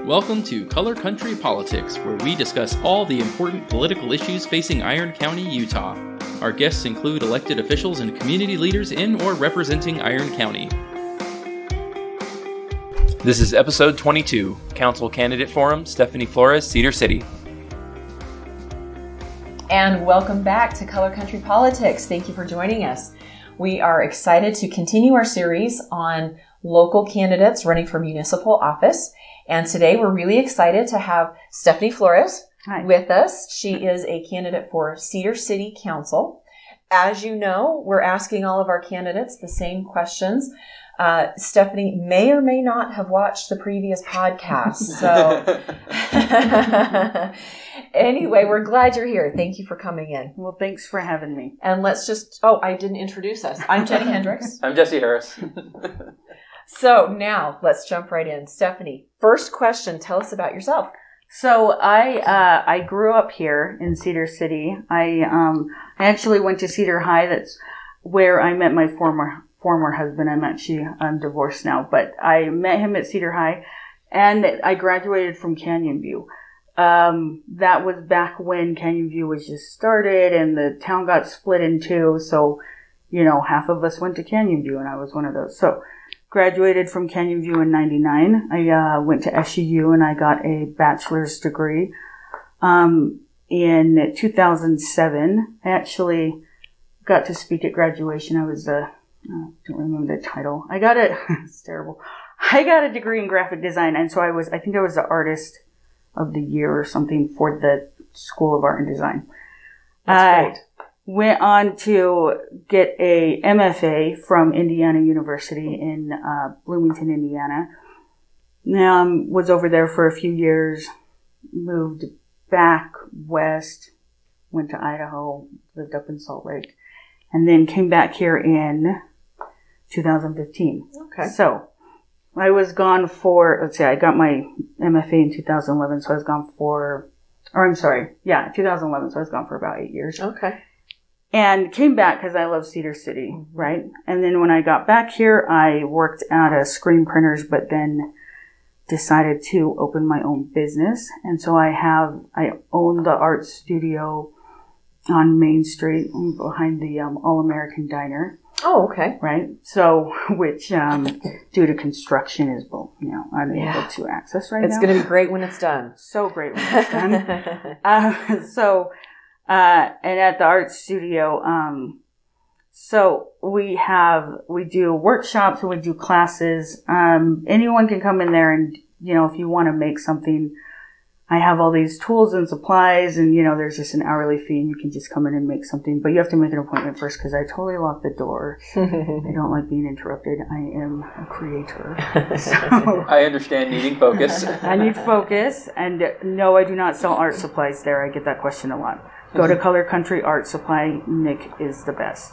Welcome to Color Country Politics, where we discuss all the important political issues facing Iron County, Utah. Our guests include elected officials and community leaders in or representing Iron County. This is episode 22, Council Candidate Forum, Stephanie Flores, Cedar City. And welcome back to Color Country Politics. Thank you for joining us. We are excited to continue our series on local candidates running for municipal office. And today we're really excited to have Stephanie Flores with us. She is a candidate for Cedar City Council. As you know, we're asking all of our candidates the same questions. Stephanie may or may not have watched the previous podcast. So anyway, we're glad you're here. Thank you for coming in. Well, thanks for having me. And let's just, I didn't introduce us. I'm Jenny Hendricks. I'm Jesse Harris. So now let's jump right in. Stephanie, first question, tell us about yourself. So I grew up here in Cedar City. I actually went to Cedar High. That's where I met my former husband. I'm divorced now, but I met him at Cedar High, and I graduated from Canyon View. That was back when Canyon View was just started and the town got split in two. So, half of us went to Canyon View, and I was one of those. So graduated from Canyon View in 99. I went to SUU and I got a bachelor's degree. In 2007, I actually got to speak at graduation. I was I don't remember the title. It's terrible. I got a degree in graphic design, and so I think I was the artist of the year or something for the School of Art and Design. That's great. Went on to get a MFA from Indiana University in Bloomington, Indiana. Was over there for a few years, moved back west, went to Idaho, lived up in Salt Lake, and then came back here in 2015. Okay. So I was gone I got my MFA in 2011, so I was gone 2011, so I was gone for about 8 years. Okay. And came back because I love Cedar City, right? And then when I got back here, I worked at a screen printers, but then decided to open my own business. And so I own the art studio on Main Street behind the All-American Diner. Oh, okay. Right? So, which, due to construction is, unable to access right now. It's going to be great when it's done. So great when it's done. And at the art studio, so we do workshops and we do classes. Anyone can come in there and, if you want to make something, I have all these tools and supplies and, there's just an hourly fee and you can just come in and make something, but you have to make an appointment first because I totally lock the door. I don't like being interrupted. I am a creator. So I understand needing focus. I need focus, and no, I do not sell art supplies there. I get that question a lot. Go to Color Country Art Supply. Nick is the best.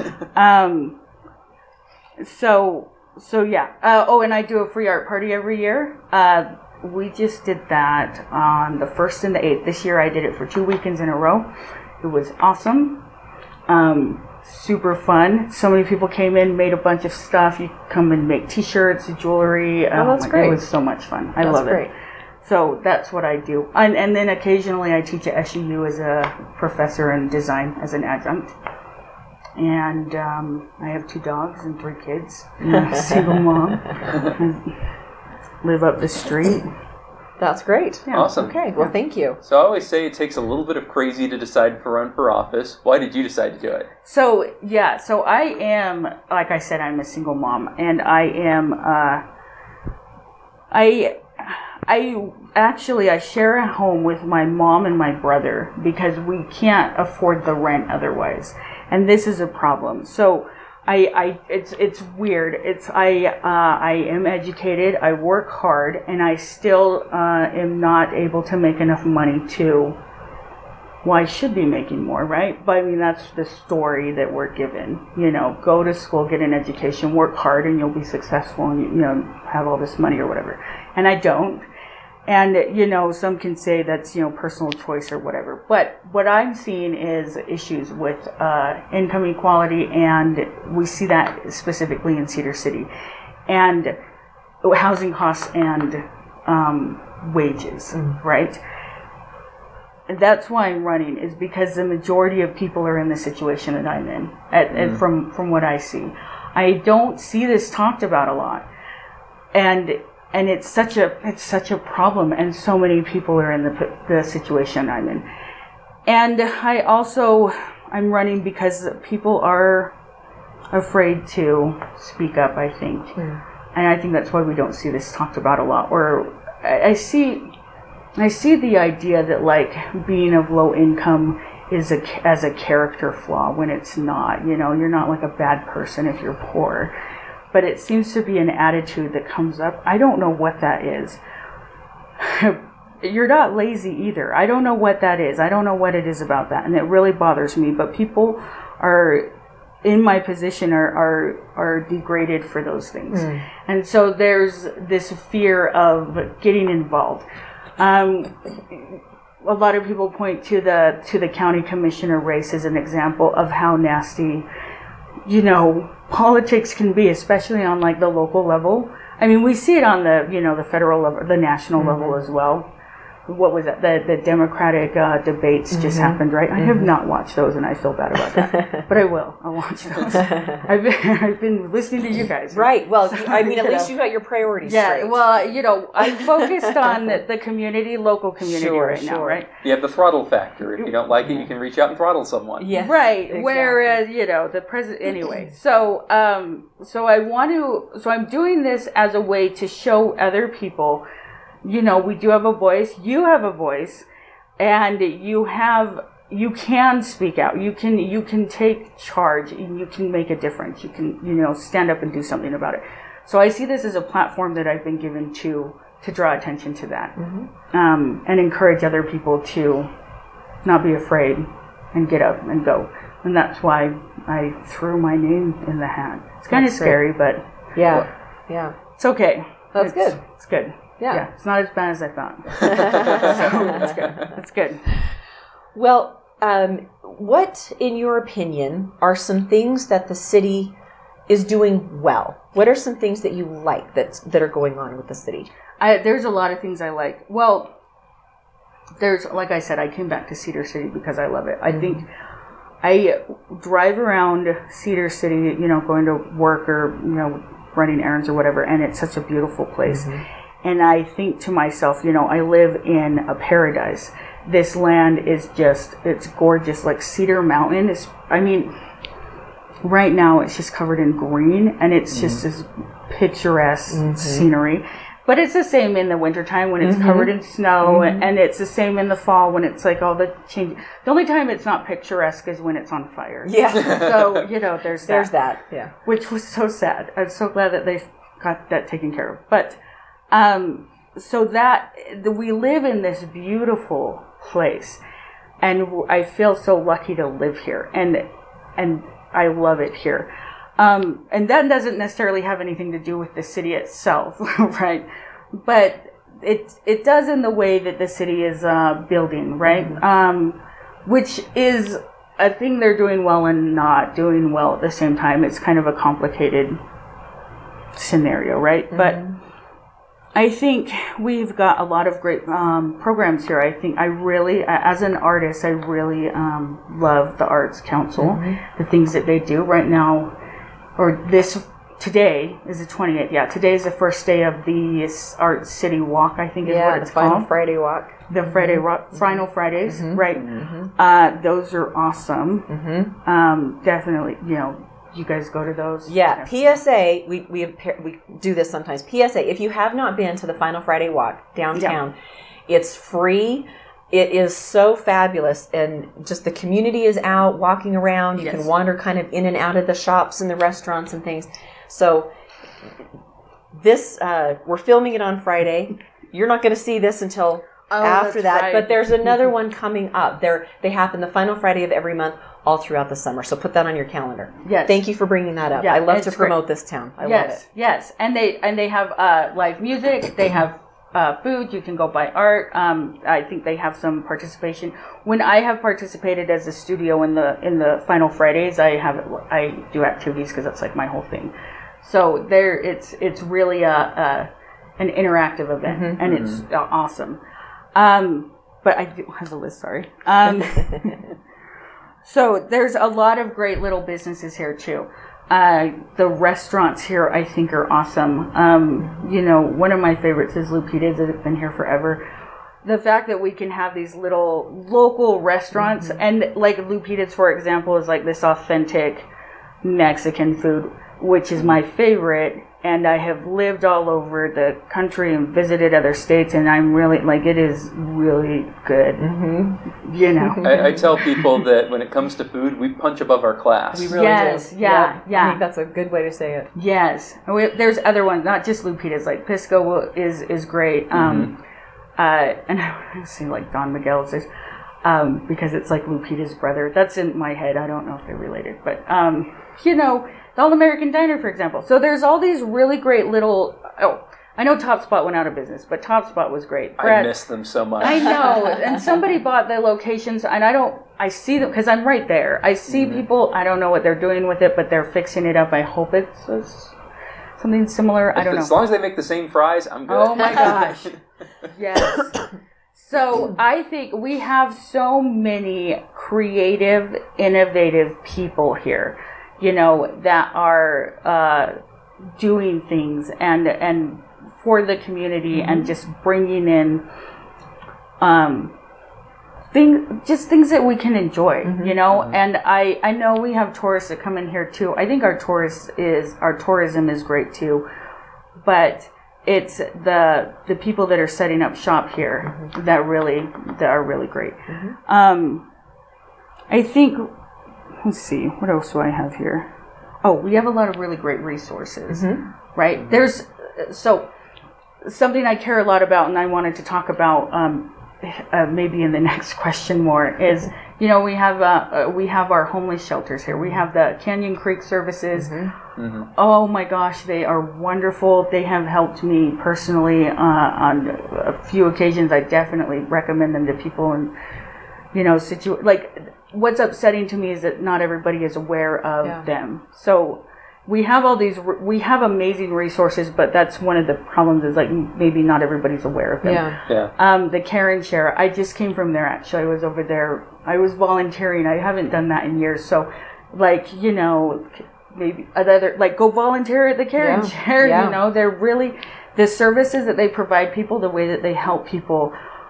So yeah. And I do a free art party every year. We just did that on the 1st and the 8th. This year I did it for 2 weekends in a row. It was awesome. Super fun. So many people came in, made a bunch of stuff. You come and make t-shirts, jewelry. That's great. It was so much fun. I love it. So that's what I do. And then occasionally I teach at SUU as a professor in design as an adjunct. And I have 2 dogs and 3 kids. I'm a single mom. I live up the street. That's great. Yeah. Awesome. Okay, well, thank you. So I always say it takes a little bit of crazy to decide to run for office. Why did you decide to do it? So I am, like I said, I'm a single mom. And I am, I share a home with my mom and my brother because we can't afford the rent otherwise. And this is a problem. So it's weird. I am educated, I work hard, and I still am not able to make enough money I should be making more, right? But I mean, that's the story that we're given. Go to school, get an education, work hard, and you'll be successful and, have all this money or whatever. And I don't. And, some can say that's, personal choice or whatever. But what I'm seeing is issues with income equality, and we see that specifically in Cedar City. And housing costs and wages, right? And that's why I'm running, is because the majority of people are in the situation that I'm in, and from what I see. I don't see this talked about a lot, and it's such a problem, and so many people are in the situation I'm in. And I'm running because people are afraid to speak up, I think. And I think that's why we don't see this talked about a lot. Or I see the idea that like being of low income is as a character flaw, when it's not. You know, you're not like a bad person if you're poor. But it seems to be an attitude that comes up. I don't know what that is. You're not lazy either. I don't know what that is. I don't know what it is about that. And it really bothers me. But people are in my position are degraded for those things. And so there's this fear of getting involved. A lot of people point to the county commissioner race as an example of how nasty, you know, politics can be, especially on like the local level. I mean, we see it on the federal level, the national level as well. What was that? The Democratic debates just happened, right? I have not watched those, and I feel bad about that. But I will. I'll watch those. I've been listening to you guys. Right. Well, so, I mean, at least you got your priorities straight. Yeah. Well, you know, I'm focused on the community, local community now, right? You have the throttle factor. If you don't like it, you can reach out and throttle someone. Yes, right. Exactly. Whereas, you know, the president. Anyway, so I'm doing this as a way to show other people, you know, we do have a voice, you have a voice, and you can speak out. You can take charge, and you can make a difference. You can, you know, stand up and do something about it. So I see this as a platform that I've been given to draw attention to that, and encourage other people to not be afraid and get up and go. And that's why I threw my name in the hat. It's kind of scary, but yeah, it's okay. That's good. It's good. Yeah, it's not as bad as I thought. So that's good. That's good. Well, what, in your opinion, are some things that the city is doing well? What are some things that you like that are going on with the city? There's a lot of things I like. Well, there's, like I said, I came back to Cedar City because I love it. I think I drive around Cedar City, you know, going to work or, you know, running errands or whatever, and it's such a beautiful place. And I think to myself, you know, I live in a paradise. This land is it's gorgeous. Like Cedar Mountain is, I mean, right now it's just covered in green, and it's just this picturesque scenery. But it's the same in the wintertime when it's covered in snow, and it's the same in the fall when it's like all the change. The only time it's not picturesque is when it's on fire. Yeah. So, you know, there's that. Yeah. Which was so sad. I'm so glad that they got that taken care of. But so that we live in this beautiful place, and I feel so lucky to live here, and I love it here. And that doesn't necessarily have anything to do with the city itself, right? But it does in the way that the city is building, right? Which is a thing they're doing well and not doing well at the same time. It's kind of a complicated scenario, right? But I think we've got a lot of great programs here. I think I really, as an artist, I really love the Arts Council, the things that they do right now. Today is the 28th. Yeah, today is the first day of the Art City Walk, I think is what it's called. Yeah, the Final Friday Walk. The Friday Final Fridays, right? Those are awesome. Definitely, you know, you guys go to those? Yeah, PSA, we do this sometimes. PSA, if you have not been to the Final Friday Walk downtown, it's free. It is so fabulous, and just the community is out walking around. You can wander kind of in and out of the shops and the restaurants and things. So this, we're filming it on Friday. You're not going to see this until after that, right. But there's another one coming up. They happen the final Friday of every month, all throughout the summer. So put that on your calendar. Yes. Thank you for bringing that up. Yeah, I love to promote this town. I love it. Yes, and they have live music. They have food. You can go buy art. I think they have some participation. When I have participated as a studio in the Final Fridays, I do activities because that's like my whole thing. So it's really an interactive event, and it's awesome. But I do have a list, sorry. So there's a lot of great little businesses here too. The restaurants here, I think, are awesome. One of my favorites is Lupita's. It's been here forever. The fact that we can have these little local restaurants, and like Lupita's, for example, is like this authentic Mexican food, which is my favorite. And I have lived all over the country and visited other states, and I'm really, it is really good. I tell people that when it comes to food, we punch above our class. We really do. Yeah. I think that's a good way to say it. Yes. There's other ones, not just Lupita's, like Pisco is great. And I see like Don Miguel's, because it's like Lupita's brother. That's in my head. I don't know if they're related, but, the All-American Diner, for example. So there's all these really great little... Oh, I know Top Spot went out of business, but Top Spot was great. I miss them so much. I know. And somebody bought the locations, and I see them, because I'm right there. I see people, I don't know what they're doing with it, but they're fixing it up. I hope it's something similar. I don't know. As long as they make the same fries, I'm good. Oh my gosh. Yes. So I think we have so many creative, innovative people here, that are doing things and for the community and just bringing in things that we can enjoy, And I know we have tourists that come in here too. I think our tourism is great too, but it's the people that are setting up shop here that are really great. I think. Let's see, what else do I have here? Oh, we have a lot of really great resources, right? There's, so something I care a lot about and I wanted to talk about maybe in the next question more is, we have our homeless shelters here. We have the Canyon Creek services. Oh my gosh, they are wonderful. They have helped me personally on a few occasions. I definitely recommend them to people and, what's upsetting to me is that not everybody is aware of them. So we have we have amazing resources, but that's one of the problems is maybe not everybody's aware of them. The Care and Share, I just came from there actually. I was over there. I was volunteering. I haven't done that in years. So maybe go volunteer at the Care and Share. They're really, the services that they provide people, the way that they help people,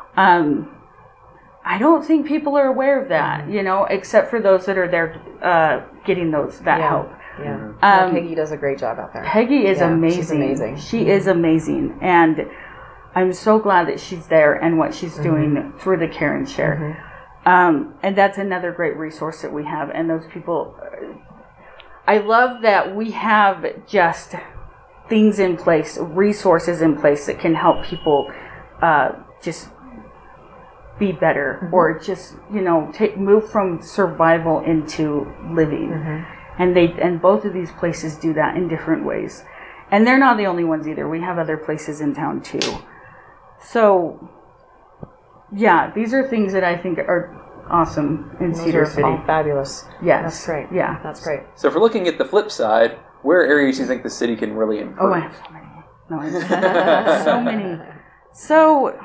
I don't think people are aware of that, except for those that are there getting that help. Yeah. Peggy does a great job out there. Peggy is amazing. She's amazing. She is amazing. And I'm so glad that she's there and what she's doing through the Care and Share. And that's another great resource that we have. And those people, I love that we have just things in place, resources in place that can help people just be better or just move from survival into living, and both of these places do that in different ways, and they're not the only ones either. We have other places in town too. So these are things that I think are awesome in Cedar City. All fabulous. Yes, that's great. Yeah, that's great. So if we're looking at the flip side, where areas do you think the city can really improve? Oh, I have so many. No, I have so many. So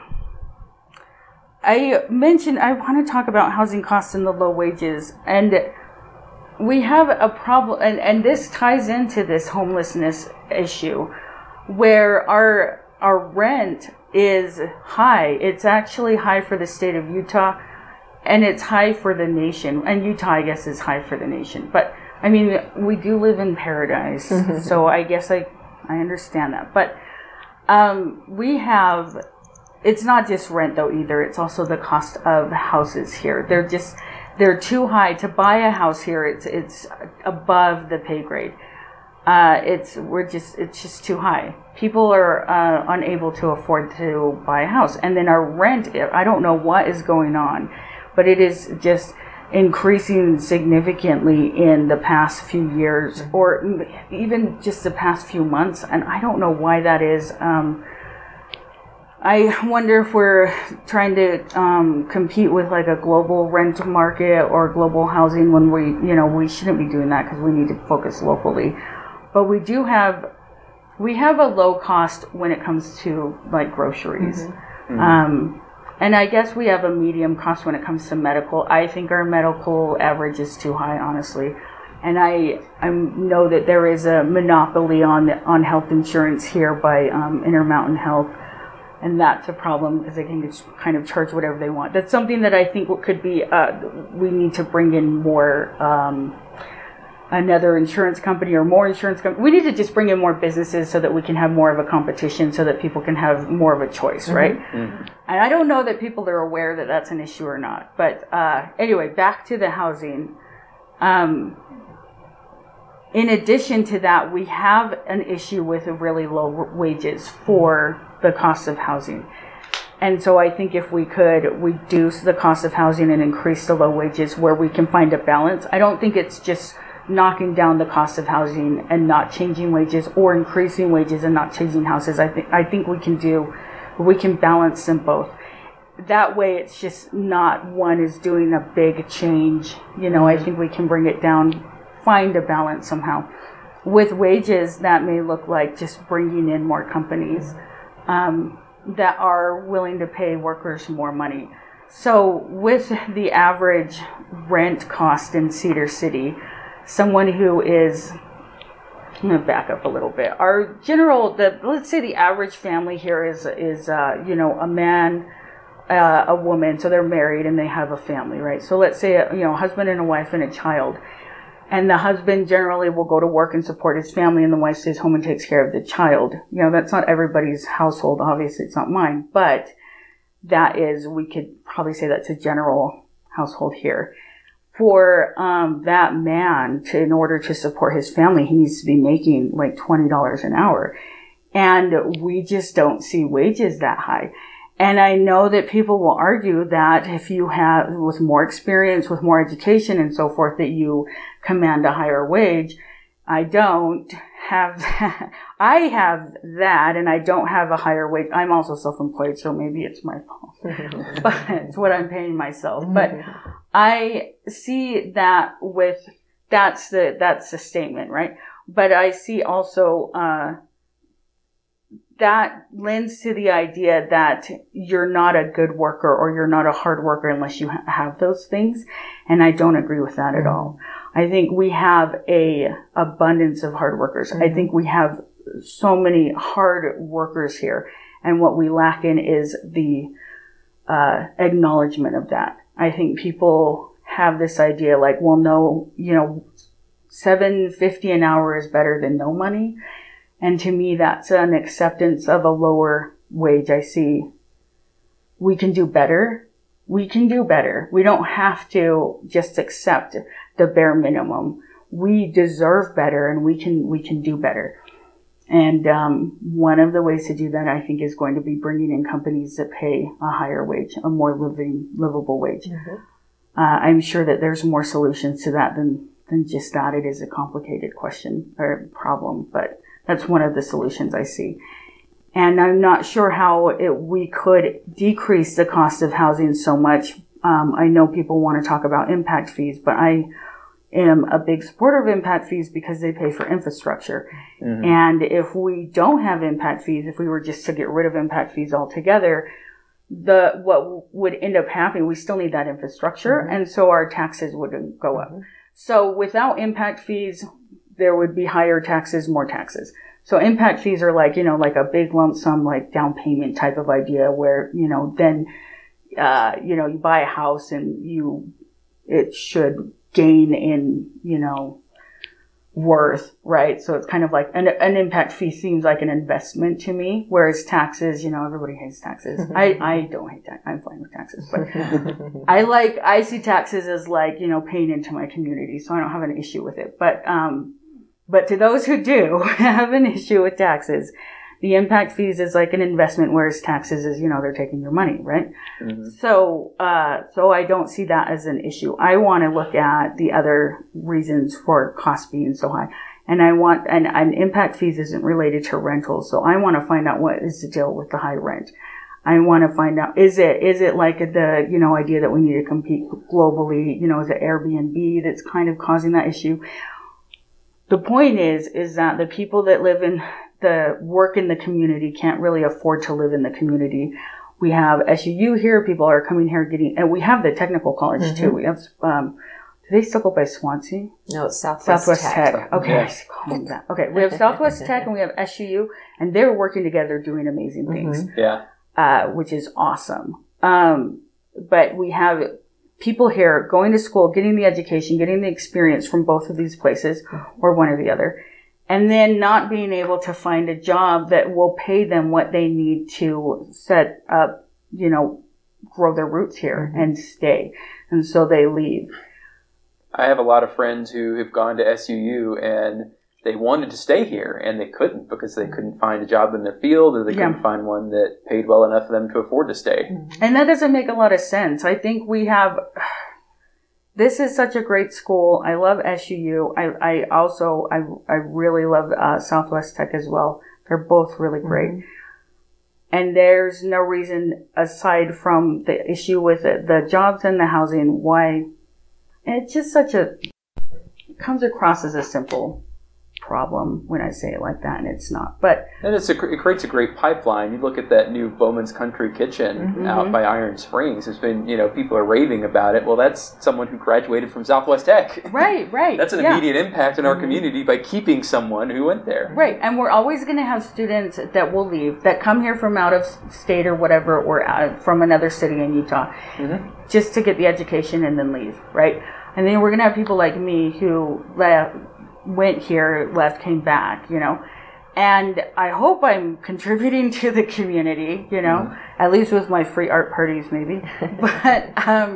I mentioned I want to talk about housing costs and the low wages, and we have a problem, and this ties into this homelessness issue, where our rent is high. It's actually high for the state of Utah, and it's high for the nation. And Utah, I guess, is high for the nation. But I mean, we do live in paradise, so I guess I understand that. But we have. It's not just rent though either. It's also the cost of houses here. They're too high to buy a house here. It's above the pay grade. It's just too high. People are unable to afford to buy a house, and then our rent. I don't know what is going on, but it is just increasing significantly in the past few years, or even just the past few months, and I don't know why that is. I wonder if we're trying to compete with a global rent market or global housing when we shouldn't be doing that because we need to focus locally. But we do have we have a low cost when it comes to like groceries. And I guess we have a medium cost when it comes to medical. I think our medical average is too high, honestly. And I know that there is a monopoly on health insurance here by Intermountain Health. And that's a problem because they can just kind of charge whatever they want. That's something that I think could be, we need to bring in more, another insurance company or more insurance company. We need to just bring in more businesses so that we can have more of a competition so that people can have more of a choice, right? And I don't know that people are aware that that's an issue or not. But anyway, back to the housing. In addition to that, we have an issue with really low wages for the cost of housing. And so I think if we could reduce the cost of housing and increase the low wages where we can find a balance, I don't think it's just knocking down the cost of housing and not changing wages or increasing wages and not changing houses. I think we can balance them both. That way it's just not one is doing a big change. I think we can bring it down, find a balance somehow. With wages, that may look like just bringing in more companies that are willing to pay workers more money. So with the average rent cost in Cedar City, someone who is, I'm going to back up a little bit. Let's say the average family here is a man, a woman, so they're married and they have a family, right? So let's say a husband and a wife and a child. And the husband generally will go to work and support his family, and the wife stays home and takes care of the child. That's not everybody's household. Obviously, it's not mine, but we could probably say that's a general household here. For that man, in order to support his family, he needs to be making like $20 an hour. And we just don't see wages that high. And I know that people will argue that if you have, with more experience, with more education and so forth, that you command a higher wage. I don't have that. I have that, and I don't have a higher wage. I'm also self-employed, so maybe it's my fault. But it's what I'm paying myself. But I see that that's the statement, right? But I see also, that lends to the idea that you're not a good worker or you're not a hard worker unless you have those things. And I don't agree with that at all. I think we have a abundance of hard workers. I think we have so many hard workers here. And what we lack in is the acknowledgement of that. I think people have this idea like, well, no, $7.50 an hour is better than no money. And to me, that's an acceptance of a lower wage. I see we can do better. We can do better. We don't have to just accept the bare minimum. We deserve better, and we can do better. And one of the ways to do that, I think, is going to be bringing in companies that pay a higher wage, a more livable wage. I'm sure that there's more solutions to that than just that. It is a complicated question or problem, but that's one of the solutions I see. And I'm not sure how we could decrease the cost of housing so much. I know people want to talk about impact fees, but I am a big supporter of impact fees because they pay for infrastructure. And if we don't have impact fees, if we were just to get rid of impact fees altogether, what would end up happening, we still need that infrastructure, and so our taxes wouldn't go up. So without impact fees, there would be higher taxes, more taxes. So impact fees are like, like a big lump sum, like down payment type of idea where, then, you buy a house and it should gain in, worth, right? So it's kind of like an impact fee seems like an investment to me, whereas taxes, everybody hates taxes. I don't hate taxes. I'm fine with taxes, but I see taxes as like, paying into my community. So I don't have an issue with it. But to those who do have an issue with taxes, the impact fees is like an investment, whereas taxes is, they're taking your money, right? So I don't see that as an issue. I want to look at the other reasons for costs being so high. And and impact fees isn't related to rentals. So I want to find out what is the deal with the high rent. I want to find out, is it like the, idea that we need to compete globally? Is it Airbnb that's kind of causing that issue? The point is that the people that live in the work in the community can't really afford to live in the community. We have SUU here. People are coming here and we have the technical college too. We have, do they still go by Swansea? No, it's Southwest Tech. Okay. Yes. Okay. We have Southwest Tech and we have SUU, and they're working together doing amazing things. Which is awesome. But we have people here going to school, getting the education, getting the experience from both of these places or one or the other, and then not being able to find a job that will pay them what they need to set up, grow their roots here and stay. And so they leave. I have a lot of friends who have gone to SUU and they wanted to stay here and they couldn't because they couldn't find a job in their field, or they couldn't find one that paid well enough for them to afford to stay. And that doesn't make a lot of sense. I think this is such a great school. I love SUU. I really love Southwest Tech as well. They're both really great. And there's no reason aside from the issue with the jobs and the housing why it's just it comes across as a simple problem when I say it like that, and it's not. But and it creates a great pipeline. You look at that new Bowman's Country Kitchen out by Iron Springs. It's been, people are raving about it. Well, that's someone who graduated from Southwest Tech. Right. That's an immediate impact in our community by keeping someone who went there. Right, and we're always going to have students that will leave, that come here from out of state or whatever, or from another city in Utah, just to get the education and then leave, right? And then we're going to have people like me who went here, left, came back, and I hope I'm contributing to the community, at least with my free art parties maybe. But,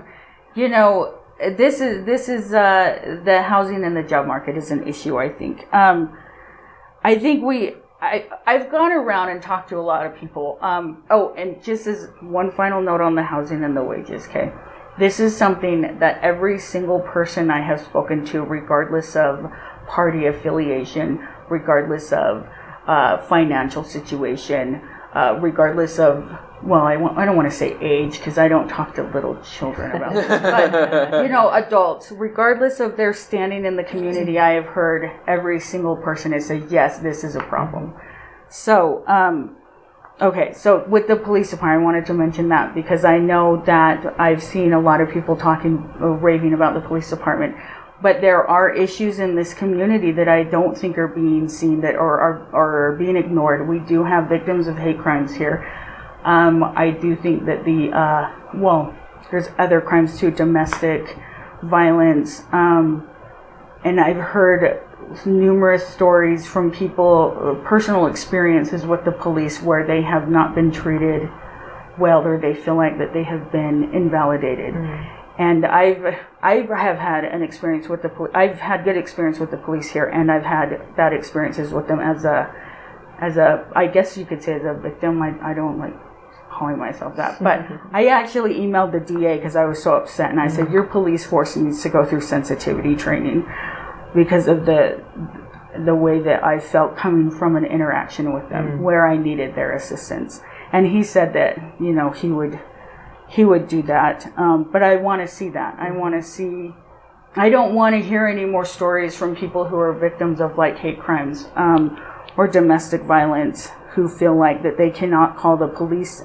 this is the housing and the job market is an issue, I think. I think I've gone around and talked to a lot of people. And just as one final note on the housing and the wages, okay? This is something that every single person I have spoken to, regardless of party affiliation, regardless of financial situation, regardless of, I don't want to say age because I don't talk to little children about this, but, adults, regardless of their standing in the community, I have heard every single person say, yes, this is a problem. So, okay, so with the police department, I wanted to mention that because I know that I've seen a lot of people raving about the police department. But there are issues in this community that I don't think are being seen are being ignored. We do have victims of hate crimes here. I do think that there's other crimes too, domestic violence. And I've heard numerous stories from people, personal experiences with the police where they have not been treated well, or they feel like that they have been invalidated. And I have had an experience with the police. I've had good experience with the police here, and I've had bad experiences with them as a, I guess you could say as a victim. I don't like calling myself that, but I actually emailed the DA because I was so upset, and I said, your police force needs to go through sensitivity training because of the way that I felt coming from an interaction with them where I needed their assistance. And he said that, he would do that. But I want to see that. I don't want to hear any more stories from people who are victims of hate crimes or domestic violence who feel like that they cannot call the police.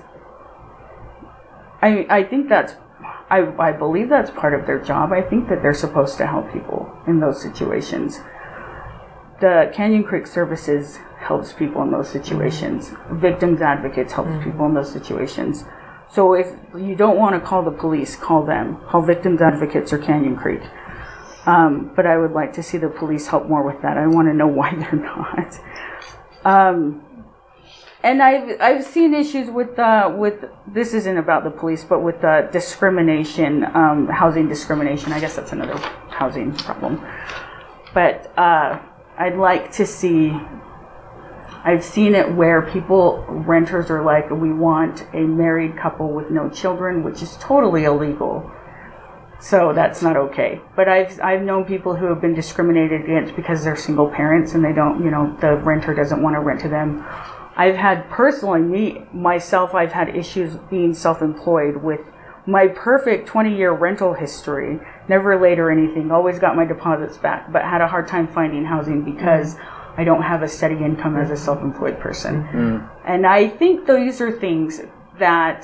I think I believe that's part of their job. I think that they're supposed to help people in those situations. The Canyon Creek Services helps people in those situations. Victims Advocates helps people in those situations. So if you don't want to call the police, call them. Call Victims Advocates or Canyon Creek. But I would like to see the police help more with that. I want to know why they're not. And I've seen issues with this isn't about the police, but with discrimination, housing discrimination. I guess that's another housing problem. But I'd like to see. I've seen it where renters are like, we want a married couple with no children, which is totally illegal. So that's not okay. But I've known people who have been discriminated against because they're single parents and they don't, the renter doesn't want to rent to them. I've had I've had issues being self-employed with my perfect 20-year rental history, never late or anything, always got my deposits back, but had a hard time finding housing because I don't have a steady income as a self-employed person. And I think these are things that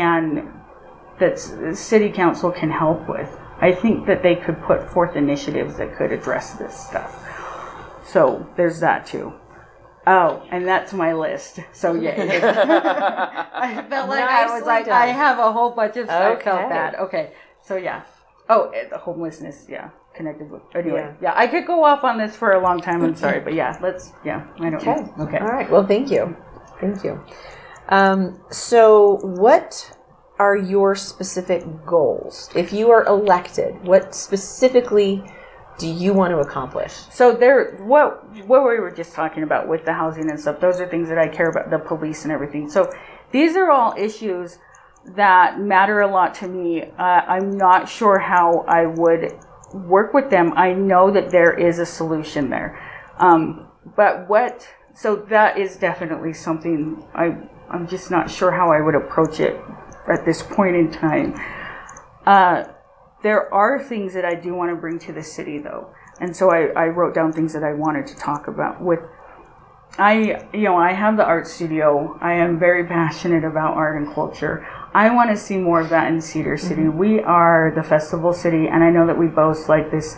city council can help with. I think that they could put forth initiatives that could address this stuff. So there's that too. Oh, and that's my list. So yeah, I felt like I was like, I have a whole bunch of stuff. I felt bad. Okay, so yeah. Oh, the homelessness, connected with. Anyway, I could go off on this for a long time. I'm sorry, but I don't know. Okay. All right. Well, thank you. So what are your specific goals? If you are elected, what specifically do you want to accomplish? So what we were just talking about with the housing and stuff, those are things that I care about, the police and everything. So these are all issues that matter a lot to me. I'm not sure how I would work with them. I know that there is a solution there. So that is definitely something I'm just not sure how I would approach it at this point in time. There are things that I do want to bring to the city, though, and so I wrote down things that I wanted to talk about. I have the art studio. I am very passionate about art and culture. I want to see more of that in Cedar City. We are the festival city, and I know that we boast like this,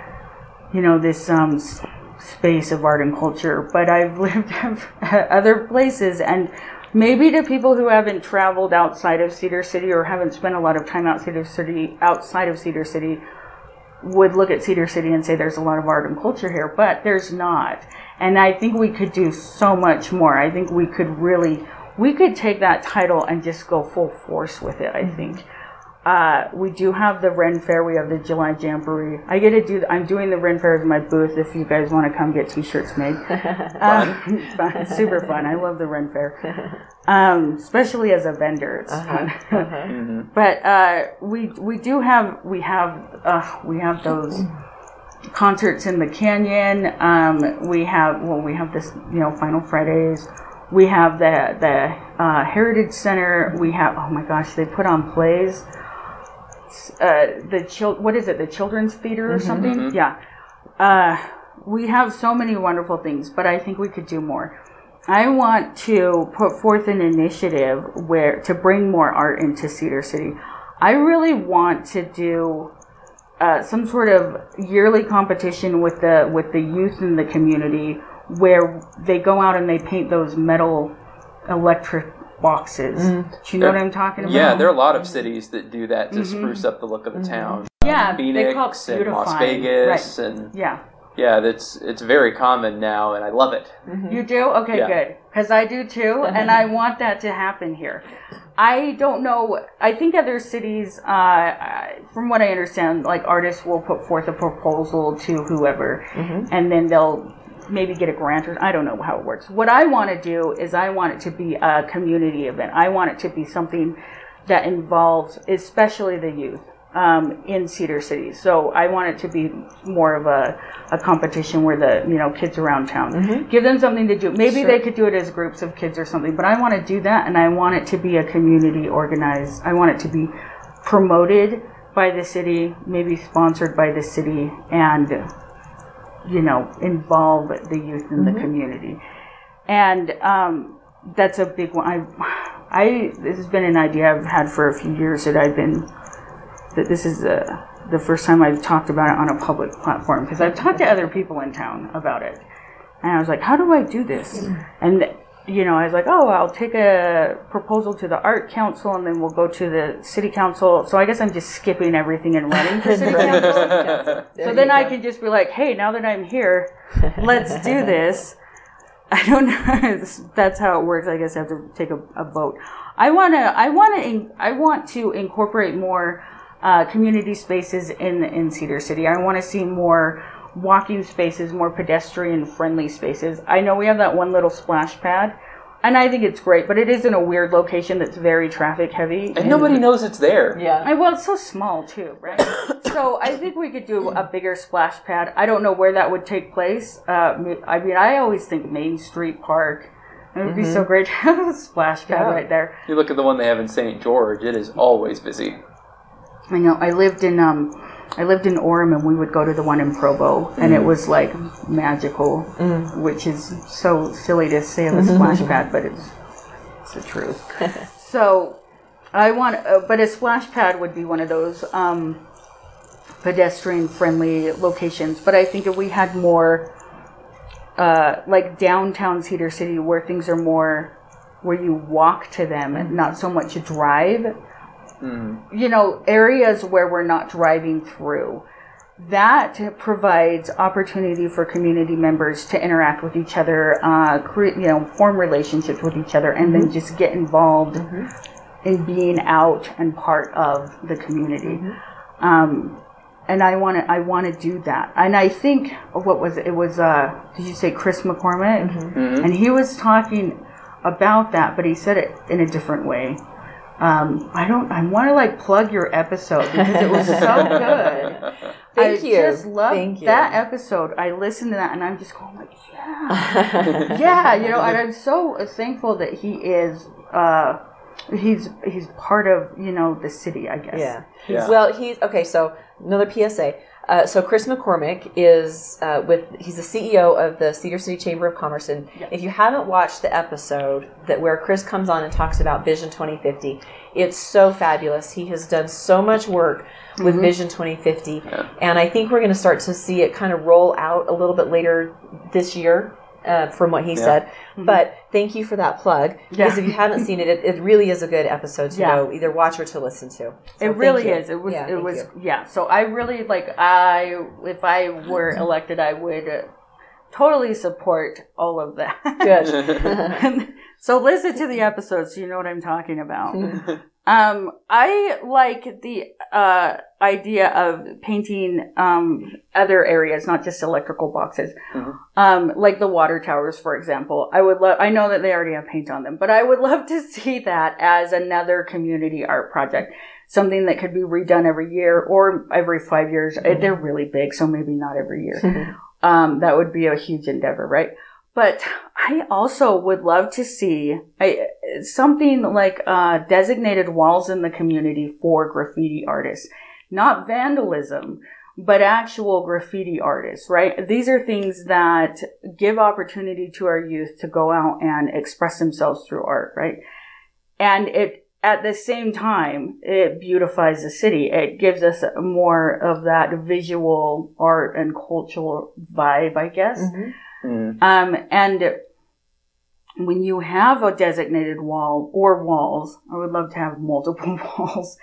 space of art and culture. But I've lived at other places, and maybe to people who haven't traveled outside of Cedar City or haven't spent a lot of time outside of Cedar City would look at Cedar City and say there's a lot of art and culture here, but there's not. And I think we could do so much more. I think we could take that title and just go full force with it, I think. We do have the Ren Fair. We have the July Jamboree. I'm doing the Ren Fair as my booth if you guys want to come get t-shirts made. Fun. Super fun. I love the Ren Fair. Especially as a vendor. It's fun. But we have those concerts in the canyon. We have this, Final Fridays. We have the Heritage Center. We have, oh my gosh, they put on plays. What is it? The Children's Theater or something? Yeah. We have so many wonderful things, but I think we could do more. I want to put forth an initiative to bring more art into Cedar City. I really want to do some sort of yearly competition with the youth in the community where they go out and they paint those metal electric boxes. Do you know what I'm talking about? Yeah, there are a lot of cities that do that to spruce up the look of the town. Yeah, Phoenix they call it and Las Vegas, right. and it's very common now, and I love it. You do? Okay, good, because I do too, and I want that to happen here. I don't know. I think other cities, from what I understand, like artists will put forth a proposal to whoever, and then they'll maybe get a grant, or I don't know how it works. What I want to do is I want it to be a community event. I want it to be something that involves especially the youth in Cedar City. So I want it to be more of a competition where the kids around town, give them something to do. Maybe they could do it as groups of kids or something, but I want to do that, and I want it to be a community organized. I want it to be promoted by the city, maybe sponsored by the city, and involve the youth in the community. And that's a big one. This has been an idea I've had for a few years that this is the first time I've talked about it on a public platform, because I've talked to other people in town about it. And I was like, how do I do this? And I was like, I'll take a proposal to the art council, and then we'll go to the city council. So I guess I'm just skipping everything and running for city council. So then I can just be like, hey, now that I'm here, let's do this. I don't know. That's how it works. I guess I have to take a vote. I want to incorporate more community spaces in Cedar City. I want to see more walking spaces, more pedestrian-friendly spaces. I know we have that one little splash pad, and I think it's great, but it is in a weird location that's very traffic-heavy. And nobody knows it's there. Yeah. Well, it's so small, too, right? So I think we could do a bigger splash pad. I don't know where that would take place. I always think Main Street Park. It would be so great to have a splash pad right there. You look at the one they have in St. George, it is always busy. I know. I lived in I lived in Orem, and we would go to the one in Provo, and it was like magical, which is so silly to say of a splash pad, but it's the truth. So I want, but a splash pad would be one of those pedestrian-friendly locations. But I think if we had more, like downtown Cedar City, where things are more, where you walk to them and not so much drive. You know, areas where we're not driving through, that provides opportunity for community members to interact with each other, create, you know, form relationships with each other, and then just get involved in being out and part of the community. And I want to do that. And I think, what was it? It was, did you say Chris McCormick? And he was talking about that, but he said it in a different way. I want to like plug your episode because it was so good. Thank you. I just loved that episode. I listened to that and I'm just going like, yeah, you know, and I'm so thankful that he is, he's part of, you know, the city, I guess. Yeah. Well, so another PSA. So Chris McCormick is he's the CEO of the Cedar City Chamber of Commerce, and if you haven't watched the episode where Chris comes on and talks about Vision 2050, it's so fabulous. He has done so much work with Vision 2050, and I think we're going to start to see it kind of roll out a little bit later this year. From what he said. But thank you for that plug. Because if you haven't seen it, it really is a good episode to go either watch or to listen to. So it really is. It was. So I really if I were elected, I would totally support all of that. Good. So listen to the episode so you know what I'm talking about. I like the idea of painting other areas, not just electrical boxes, like the water towers, for example. I know that they already have paint on them, but I would love to see that as another community art project, something that could be redone every year or every 5 years. They're really big, so maybe not every year. That would be a huge endeavor, right? But I also would love to see something like designated walls in the community for graffiti artists. Not vandalism, but actual graffiti artists, right? These are things that give opportunity to our youth to go out and express themselves through art, right? And at the same time, it beautifies the city. It gives us more of that visual art and cultural vibe, I guess. And when you have a designated wall or walls, I would love to have multiple walls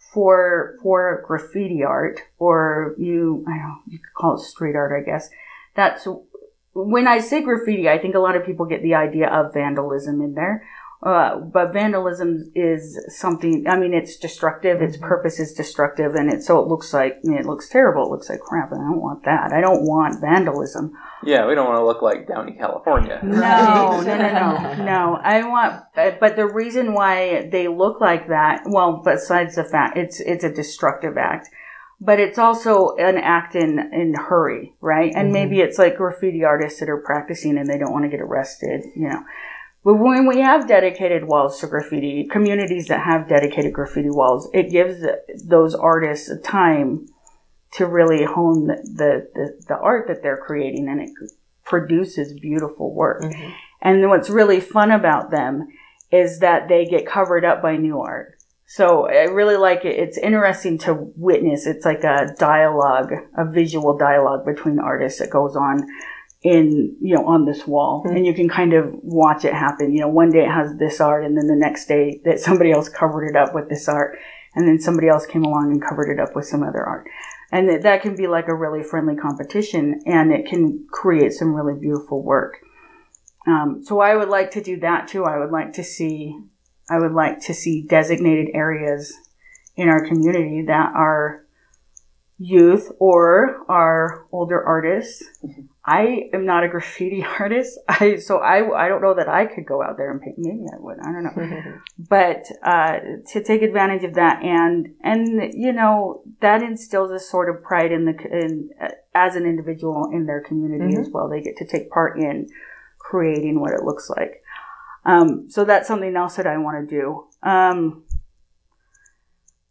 for graffiti art, or you could call it street art, I guess. That's when I say graffiti, I think a lot of people get the idea of vandalism in there. But vandalism is something, I mean, it's destructive. Its purpose is destructive. And it looks terrible. It looks like crap. And I don't want that. I don't want vandalism. Yeah, we don't want to look like Downey, California. No. I want, but the reason why they look like that, well, besides the fact it's a destructive act, but it's also an act in hurry, right? And maybe it's like graffiti artists that are practicing and they don't want to get arrested, you know. But when we have dedicated walls to graffiti, communities that have dedicated graffiti walls, it gives those artists time to really hone the art that they're creating, and it produces beautiful work. And what's really fun about them is that they get covered up by new art. So I really like it. It's interesting to witness. It's like a dialogue, a visual dialogue between artists that goes on on this wall, and you can kind of watch it happen. You know, one day it has this art, and then the next day that somebody else covered it up with this art, and then somebody else came along and covered it up with some other art. And that can be like a really friendly competition, and it can create some really beautiful work. So I would like to do that too. I would like to see designated areas in our community that are youth or are older artists. I am not a graffiti artist, so I don't know that I could go out there and paint. Maybe I would. I don't know. But to take advantage of that, and you know, that instills a sort of pride in as an individual in their community as well. They get to take part in creating what it looks like. So that's something else that I want to do.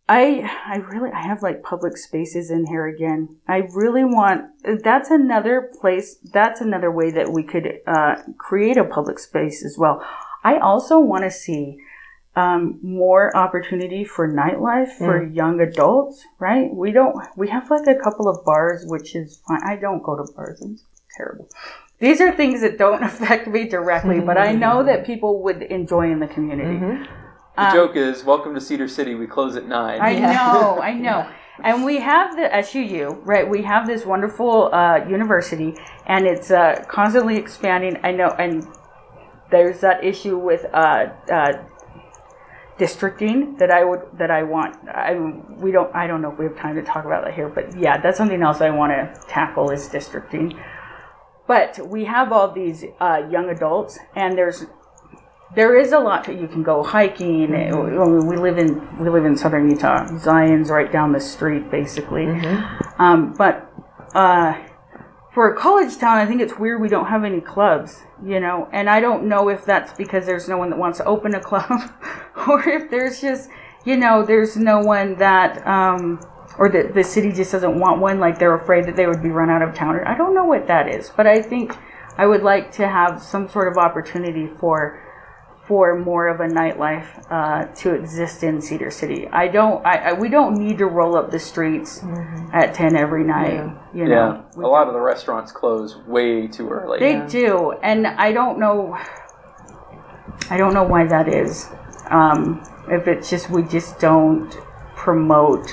I have like public spaces in here again. I really want, that's another place, that's another way that we could create a public space as well. I also want to see more opportunity for nightlife for young adults, right? We have like a couple of bars, which is fine. I don't go to bars. It's terrible. These are things that don't affect me directly, but I know that people would enjoy in the community. The joke is, welcome to Cedar City. We close at 9. I know. And we have the SUU, right? We have this wonderful university, and it's constantly expanding. I know, and there's that issue with districting that I want. I don't know if we have time to talk about that here, but yeah, that's something else I want to tackle is districting. But we have all these young adults, and there is a lot that you can go hiking. We live in southern Utah. Zion's right down the street, basically. But for a college town, I think it's weird we don't have any clubs, And I don't know if that's because there's no one that wants to open a club, or if there's just, there's no one that, or the city just doesn't want one. Like they're afraid that they would be run out of town. I don't know what that is, but I think I would like to have some sort of opportunity for more of a nightlife to exist in Cedar City. We don't need to roll up the streets at 10 every night. A lot of the restaurants close way too early. They do, and I don't know why that is. If it's just we just don't promote,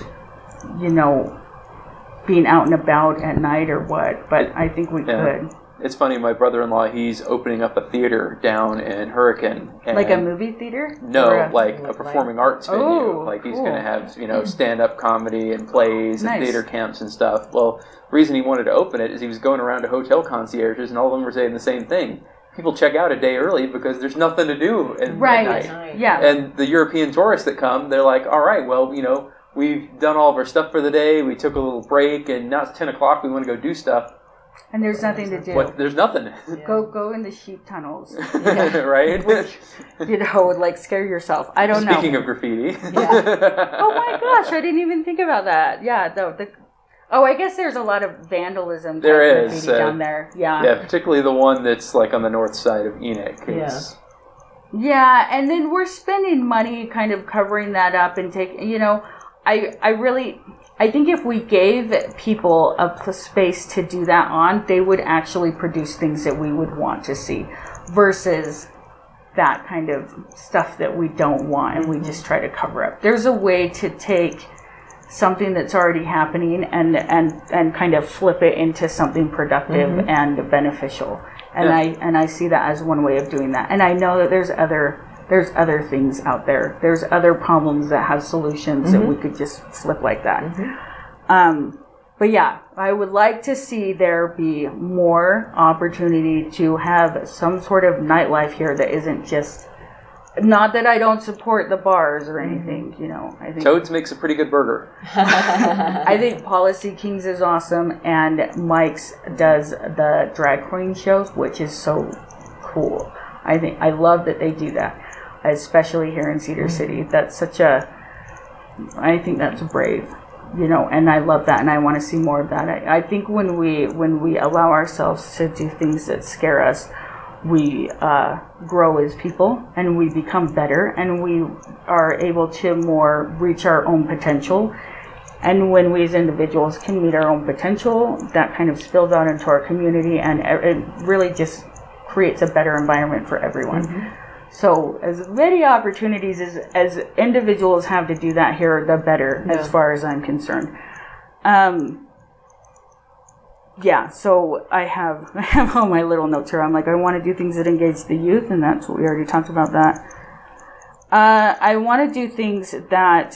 being out and about at night or what. But I think we could. It's funny, my brother-in-law, he's opening up a theater down in Hurricane. Like a movie theater? No, like a performing arts venue. Like he's going to have, stand-up comedy and plays and theater camps and stuff. Well, the reason he wanted to open it is he was going around to hotel concierges and all of them were saying the same thing. People check out a day early because there's nothing to do at night. Yeah. And the European tourists that come, they're like, all right, well, we've done all of our stuff for the day. We took a little break and now it's 10 o'clock. We want to go do stuff. And there's nothing to do. There's nothing. Go in the sheep tunnels. Right? Which, would like scare yourself. I don't know. Speaking of graffiti. Oh my gosh, I didn't even think about that. Yeah, I guess there's a lot of vandalism. There is. Down there. Yeah. Yeah, particularly the one that's like on the north side of Enoch. Yeah, and then we're spending money kind of covering that up and taking, I think if we gave people a space to do that on, they would actually produce things that we would want to see versus that kind of stuff that we don't want and we just try to cover up. There's a way to take something that's already happening and kind of flip it into something productive and beneficial. And I see that as one way of doing that. And I know that there's other things out there. There's other problems that have solutions that we could just flip like that. But yeah, I would like to see there be more opportunity to have some sort of nightlife here that isn't just, not that I don't support the bars or anything, I think Toads makes a pretty good burger. I think Policy Kings is awesome, and Mike's does the drag queen shows, which is so cool. I love that they do that, especially here in Cedar City. That's I think that's brave, and I love that, and I want to see more of that. I think when we allow ourselves to do things that scare us, we grow as people, and we become better, and we are able to more reach our own potential. And when we as individuals can meet our own potential, that kind of spills out into our community, and it really just creates a better environment for everyone. So as many opportunities as individuals have to do that here, the better, as far as I'm concerned. So I have all my little notes here. I'm like, I want to do things that engage the youth, and that's what we already talked about that. I want to do things that,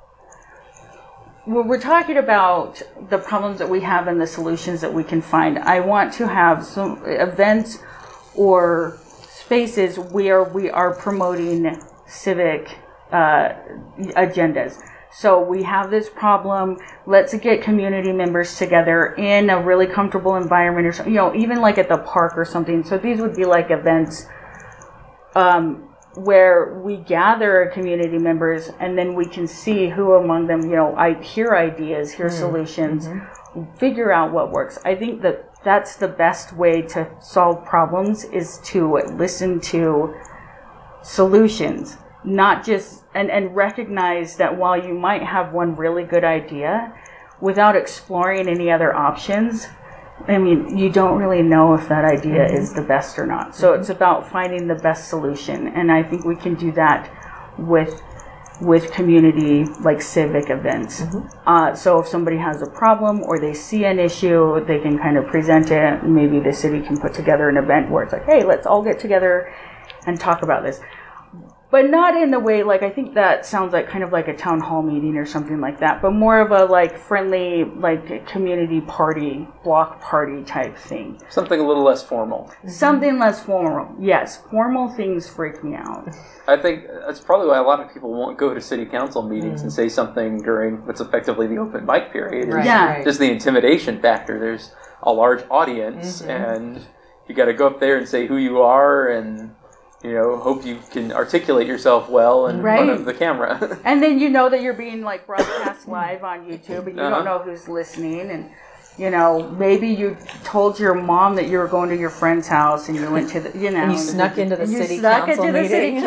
we're talking about the problems that we have and the solutions that we can find. I want to have some events or spaces where we are promoting civic agendas. So we have this problem. Let's get community members together in a really comfortable environment, or even like at the park or something. So these would be like events where we gather community members and then we can see who among them, I hear ideas, hear solutions, figure out what works. I think that's the best way to solve problems, is to listen to solutions, not just, and recognize that while you might have one really good idea, without exploring any other options, I mean, you don't really know if that idea is the best or not. So it's about finding the best solution. And I think we can do that with community, like civic events. So if somebody has a problem or they see an issue, they can kind of present it. Maybe the city can put together an event where it's like, hey, let's all get together and talk about this. But not in the way, like, I think that sounds like kind of like a town hall meeting or something like that, but more of a like friendly, like community party, block party type thing. Something a little less formal. Something less formal. Yes, formal things freak me out. I think that's probably why a lot of people won't go to city council meetings and say something during what's effectively the open mic period. Right. Just the intimidation factor. There's a large audience, and you got to go up there and say who you are, and hope you can articulate yourself well in front of the camera. And then you know that you're being like broadcast live on YouTube, and you don't know who's listening. And maybe you told your mom that you were going to your friend's house, and you went to the, and you snuck into the city council meeting.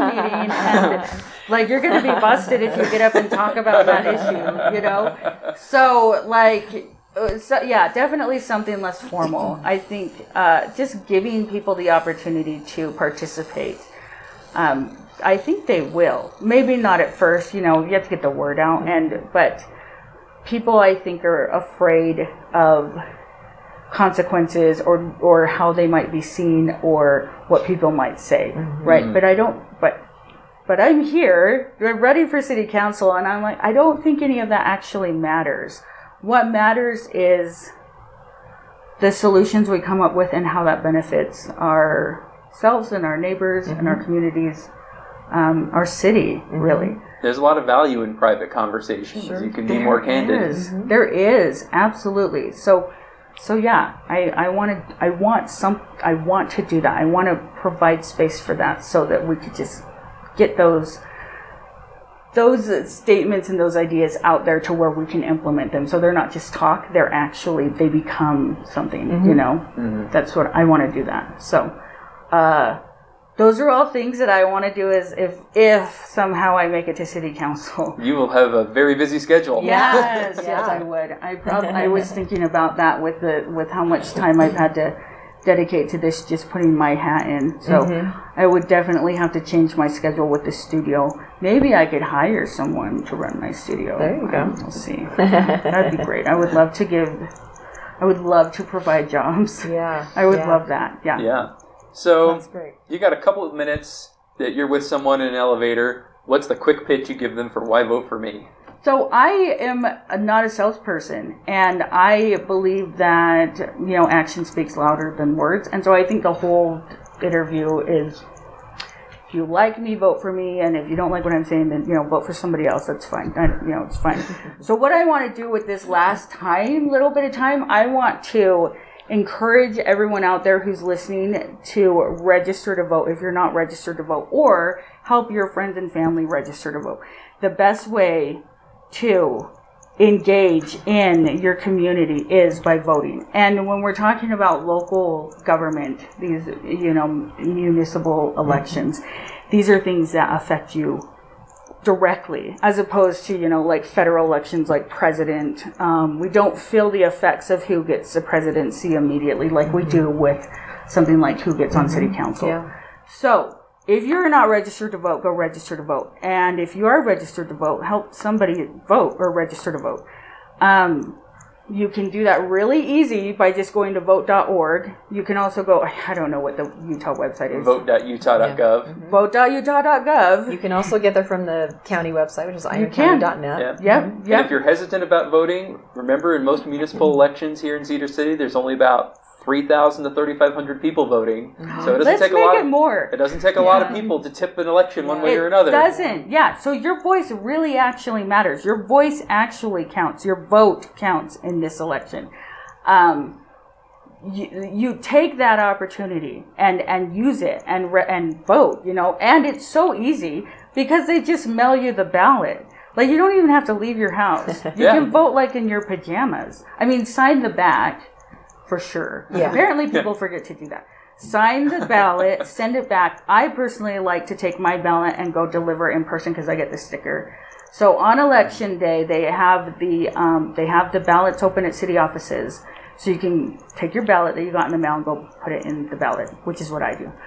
And like, you're going to be busted if you get up and talk about that issue. So like. So, yeah, definitely something less formal. I think just giving people the opportunity to participate. I think they will. Maybe not at first. You have to get the word out, but people, I think, are afraid of consequences or how they might be seen or what people might say, right? But I don't. But I'm here, ready for city council, and I'm like, I don't think any of that actually matters. What matters is the solutions we come up with and how that benefits ourselves and our neighbors and our communities, our city, really. There's a lot of value in private conversations. You can be more candid. There is, absolutely. So yeah, I want to do that. I want to provide space for that so that we could just get those statements and those ideas out there to where we can implement them. So they're not just talk, they become something, That's what I want to do that. So, those are all things that I want to do is if somehow I make it to city council. You will have a very busy schedule. Yes, yes, I would. I was thinking about that with how much time I've had to dedicate to this, just putting my hat in. So I would definitely have to change my schedule with the studio. Maybe I could hire someone to run my studio. There you go. We'll see. That'd be great. I would love to provide jobs. Yeah. I would love that. Yeah. Yeah. So that's great. You got a couple of minutes that you're with someone in an elevator. What's the quick pitch you give them for why vote for me? So I am not a salesperson, and I believe that, action speaks louder than words. And so I think the whole interview is, if you like me, vote for me. And if you don't like what I'm saying, then, vote for somebody else. That's fine. It's fine. So what I want to do with this last little bit of time, I want to encourage everyone out there who's listening to register to vote if you're not registered to vote, or help your friends and family register to vote. The best way to engage in your community is by voting. And when we're talking about local government, these, municipal elections, these are things that affect you directly, as opposed to, like federal elections, like president. We don't feel the effects of who gets the presidency immediately like we do with something like who gets on city council. Yeah. So if you're not registered to vote, go register to vote. And if you are registered to vote, help somebody vote or register to vote. You can do that really easy by just going to vote.org. You can also go, I don't know what the Utah website is. Vote.utah.gov. Vote.utah.gov. You can also get there from the county website, which is ironcounty.net. Yep. And if you're hesitant about voting, remember in most municipal elections here in Cedar City, there's only about 3,000 to 3,500 people voting. So it doesn't take a lot. It doesn't take a lot of people to tip an election one way or another. It doesn't. Yeah. So your voice really actually matters. Your voice actually counts. Your vote counts in this election. you take that opportunity and use it and vote, and it's so easy because they just mail you the ballot. Like, you don't even have to leave your house. You can vote like in your pajamas. I mean, sign the back for sure. Yeah. Apparently people forget to do that. Sign the ballot, send it back. I personally like to take my ballot and go deliver in person because I get the sticker. So on election day, they have the ballots open at city offices. So you can take your ballot that you got in the mail and go put it in the ballot, which is what I do.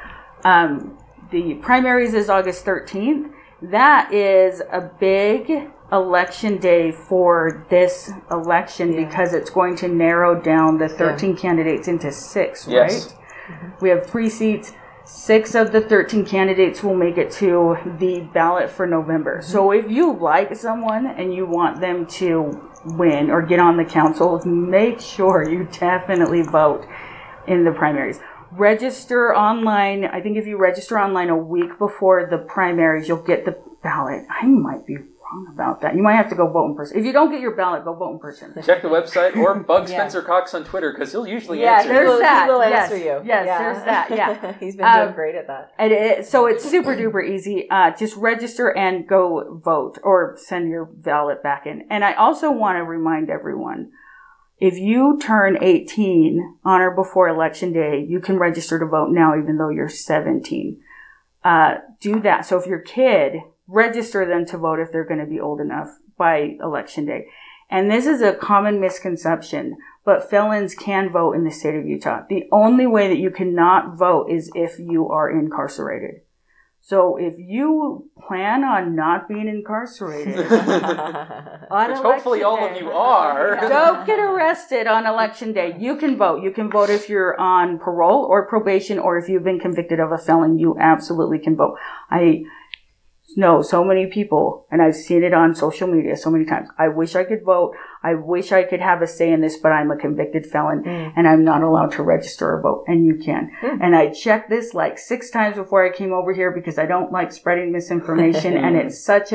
The primaries is August 13th. That is a big election day for this election because it's going to narrow down the 13 candidates into 6, right? Mm-hmm. We have 3 seats. 6 of the 13 candidates will make it to the ballot for November. Mm-hmm. So if you like someone and you want them to win or get on the council, make sure you definitely vote in the primaries. Register online. I think if you register online a week before the primaries, you'll get the ballot. I might be wrong about that. You might have to go vote in person. If you don't get your ballot, go vote in person. Check the website or bug Spencer Cox on Twitter because he'll usually answer. There's that. He will answer you. Yes, there's that. Yeah. He's been doing great at that. So it's super duper easy. Just register and go vote or send your ballot back in. And I also want to remind everyone, if you turn 18 on or before election day, you can register to vote now even though you're 17. Do that. So if your kid, register them to vote if they're going to be old enough by election day. And this is a common misconception, but felons can vote in the state of Utah. The only way that you cannot vote is if you are incarcerated. So if you plan on not being incarcerated, which hopefully all of you are, don't get arrested on election day. You can vote. You can vote if you're on parole or probation, or if you've been convicted of a felon, you absolutely can vote. I know so many people, and I've seen it on social media so many times. I wish I could vote. I wish I could have a say in this, but I'm a convicted felon and I'm not allowed to register or vote. And you can. And I checked this like 6 times before I came over here because I don't like spreading misinformation. And it's such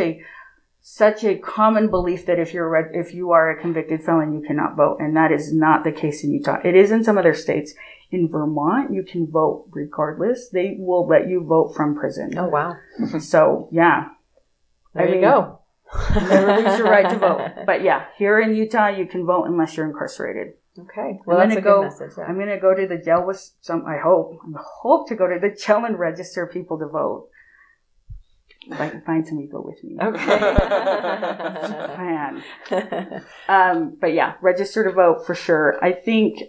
a common belief that if you are a convicted felon, you cannot vote. And that is not the case in Utah. It is in some other states. In Vermont, you can vote regardless. They will let you vote from prison. Oh, wow. So, yeah. There you go. Never lose your right to vote. But yeah, here in Utah, you can vote unless you're incarcerated. Okay. Well, that's a good message. Yeah. I'm going to go to the jail with I hope to go to the jail and register people to vote. If I can find somebody to go with me. Okay. Plan. But yeah, register to vote for sure. I think,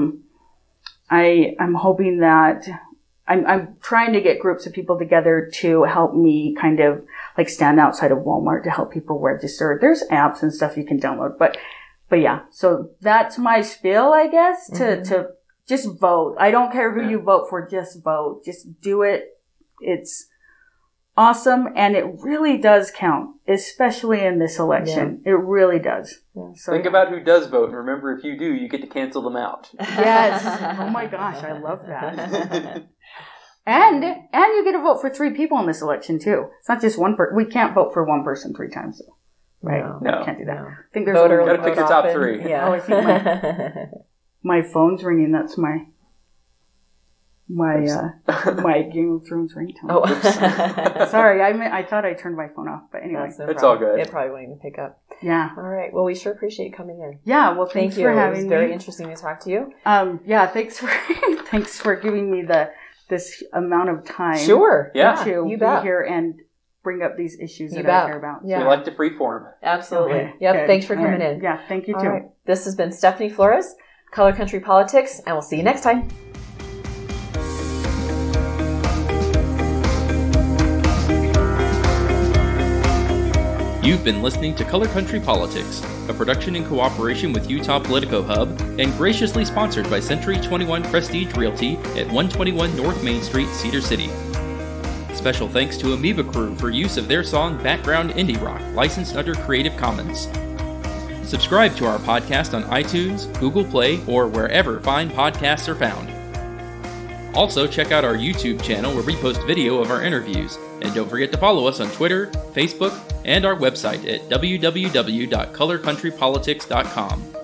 I'm hoping that I'm trying to get groups of people together to help me kind of like stand outside of Walmart to help people register. There's apps and stuff you can download, but yeah. So that's my spiel, I guess, to just vote. I don't care who you vote for, just vote. Just do it. It's awesome. And it really does count, especially in this election. Yeah. It really does. Yeah. So think about who does vote. And remember, if you do, you get to cancel them out. Yes. Oh my gosh. I love that. And you get to vote for 3 people in this election too. It's not just one person. We can't vote for one person 3 times though. Right? No. We can't do that. No. I think there's you gotta pick your top 3. Yeah. Oh, I think my phone's ringing. That's my Game of Thrones ringtone. Oh. Sorry, I thought I turned my phone off, but anyway. It's all good. It probably won't even pick up. Yeah. All right. Well, we sure appreciate you coming in. Yeah. Well, thanks for having me. It was very interesting to talk to you. Yeah. Thanks for giving me this amount of time. Sure. Yeah. To be here and bring up these issues that I care about. Yeah. We like to freeform. Absolutely. Okay. Yep. Good. Thanks for coming in. Yeah. Thank you too. Right. This has been Stephanie Flores, Color Country Politics, and we'll see you next time. You've been listening to Color Country Politics, a production in cooperation with Utah Politico Hub and graciously sponsored by Century 21 Prestige Realty at 121 North Main Street, Cedar City. Special thanks to Amoeba Crew for use of their song Background Indie Rock, licensed under Creative Commons. Subscribe to our podcast on iTunes, Google Play, or wherever fine podcasts are found. Also, check out our YouTube channel where we post video of our interviews. And don't forget to follow us on Twitter, Facebook, and our website at www.colorcountrypolitics.com.